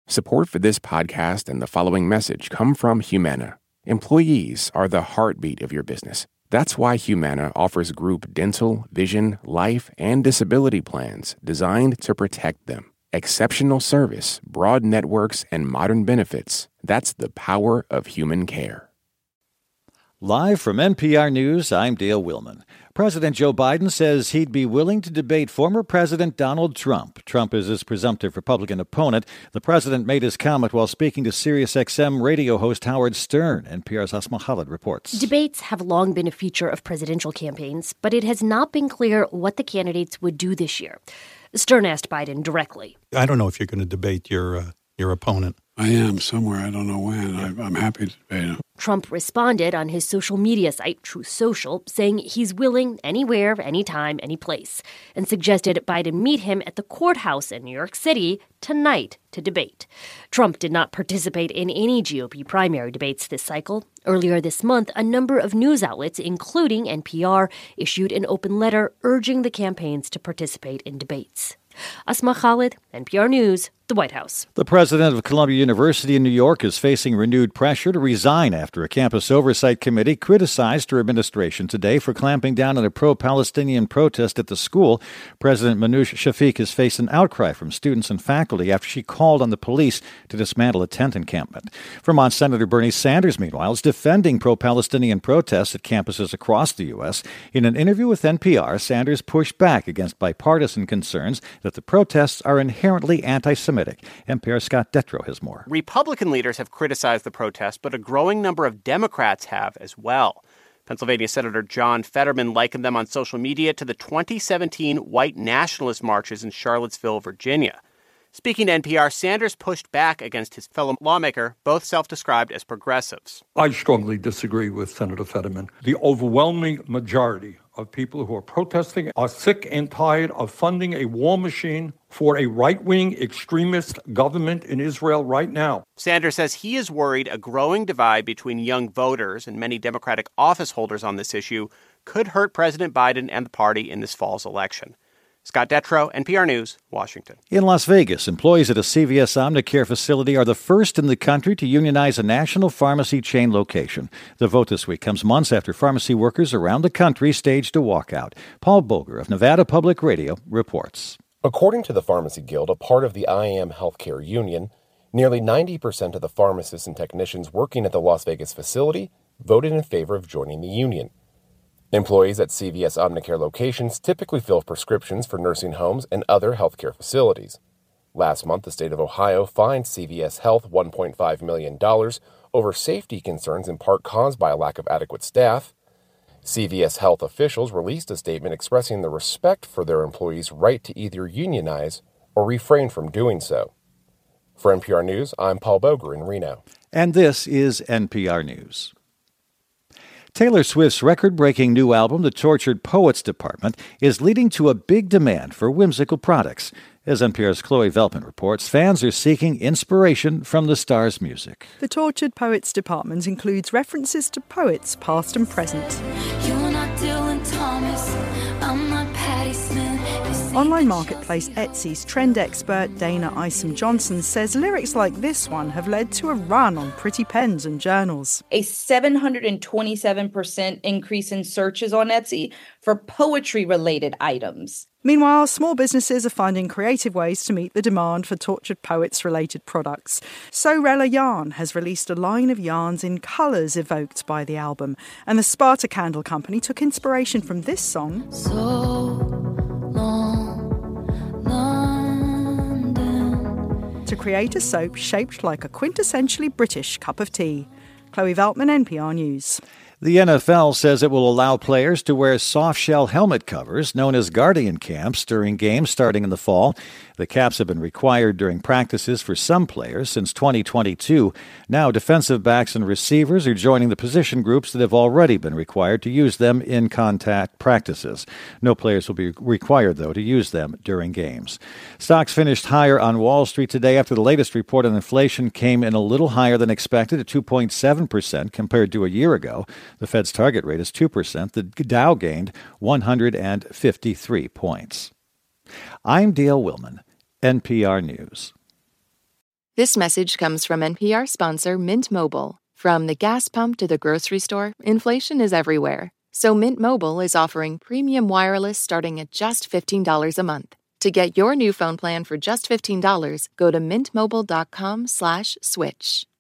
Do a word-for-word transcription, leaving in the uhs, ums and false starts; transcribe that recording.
Support for this podcast and the following message come from Humana. Employees are the heartbeat of your business. That's why Humana offers group dental, vision, life, and disability plans designed to protect them. Exceptional service, broad networks, and modern benefits. That's the power of human care. Live from N P R News, I'm Dale Willman. President Joe Biden says he'd be willing to debate former President Donald Trump. Trump is his presumptive Republican opponent. The president made his comment while speaking to Sirius X M radio host Howard Stern. N P R's Asma Khalid reports. Debates have long been a feature of presidential campaigns, but it has not been clear what the candidates would do this year. Stern asked Biden directly. I don't know if you're going to debate your uh, your opponent. I am somewhere. I don't know when. I, I'm happy to debate him. Trump responded on his social media site, Truth Social, saying he's willing anywhere, anytime, any place, and suggested Biden meet him at the courthouse in New York City tonight to debate. Trump did not participate in any G O P primary debates this cycle. Earlier this month, a number of news outlets, including N P R, issued an open letter urging the campaigns to participate in debates. Asma Khalid, N P R News, the White House. The president of Columbia University in New York is facing renewed pressure to resign after a campus oversight committee criticized her administration today for clamping down on a pro-Palestinian protest at the school. President Manoush Shafiq has faced an outcry from students and faculty after she called on the police to dismantle a tent encampment. Vermont Senator Bernie Sanders, meanwhile, is defending pro-Palestinian protests at campuses across the U S. In an interview with N P R, Sanders pushed back against bipartisan concerns that the protests are inherently anti-Semitic. N P R's Scott Detrow has more. Republican leaders have criticized the protests, but a growing number of Democrats have as well. Pennsylvania Senator John Fetterman likened them on social media to the twenty seventeen white nationalist marches in Charlottesville, Virginia. Speaking to N P R, Sanders pushed back against his fellow lawmaker, both self-described as progressives. I strongly disagree with Senator Fetterman. The overwhelming majority of people who are protesting are sick and tired of funding a war machine for a right-wing extremist government in Israel right now. Sanders says he is worried a growing divide between young voters and many Democratic office holders on this issue could hurt President Biden and the party in this fall's election. Scott Detrow, N P R News, Washington. In Las Vegas, employees at a C V S Omnicare facility are the first in the country to unionize a national pharmacy chain location. The vote this week comes months after pharmacy workers around the country staged a walkout. Paul Boger of Nevada Public Radio reports. According to the Pharmacy Guild, a part of the I A M Healthcare Union, nearly ninety percent of the pharmacists and technicians working at the Las Vegas facility voted in favor of joining the union. Employees at C V S Omnicare locations typically fill prescriptions for nursing homes and other healthcare facilities. Last month, the state of Ohio fined C V S Health one point five million dollars over safety concerns in part caused by a lack of adequate staff. C V S Health officials released a statement expressing the respect for their employees' right to either unionize or refrain from doing so. For N P R News, I'm Paul Boger in Reno. And this is N P R News. Taylor Swift's record-breaking new album, The Tortured Poets Department, is leading to a big demand for whimsical products. As N P R's Chloe Veltman reports, fans are seeking inspiration from the star's music. The Tortured Poets Department includes references to poets past and present. You're not Dylan Thomas, I'm not Patti Smith. Online marketplace Etsy's trend expert Dana Isom Johnson says lyrics like this one have led to a run on pretty pens and journals. A seven hundred twenty-seven percent increase in searches on Etsy for poetry-related items. Meanwhile, small businesses are finding creative ways to meet the demand for tortured poets-related products. Sorella Yarn has released a line of yarns in colours evoked by the album, and the Sparta Candle Company took inspiration from this song. So long, London. To create a soap shaped like a quintessentially British cup of tea. Chloe Veltman, N P R News. The N F L says it will allow players to wear soft-shell helmet covers, known as Guardian Caps, during games starting in the fall. The caps have been required during practices for some players since twenty twenty-two. Now, defensive backs and receivers are joining the position groups that have already been required to use them in contact practices. No players will be required, though, to use them during games. Stocks finished higher on Wall Street today after the latest report on inflation came in a little higher than expected at two point seven percent compared to a year ago. The Fed's target rate is two percent. The Dow gained one hundred fifty-three points. I'm Dale Willman, N P R News. This message comes from N P R sponsor Mint Mobile. From the gas pump to the grocery store, inflation is everywhere. So Mint Mobile is offering premium wireless starting at just fifteen dollars a month. To get your new phone plan for just fifteen dollars, go to mintmobile.com slash switch.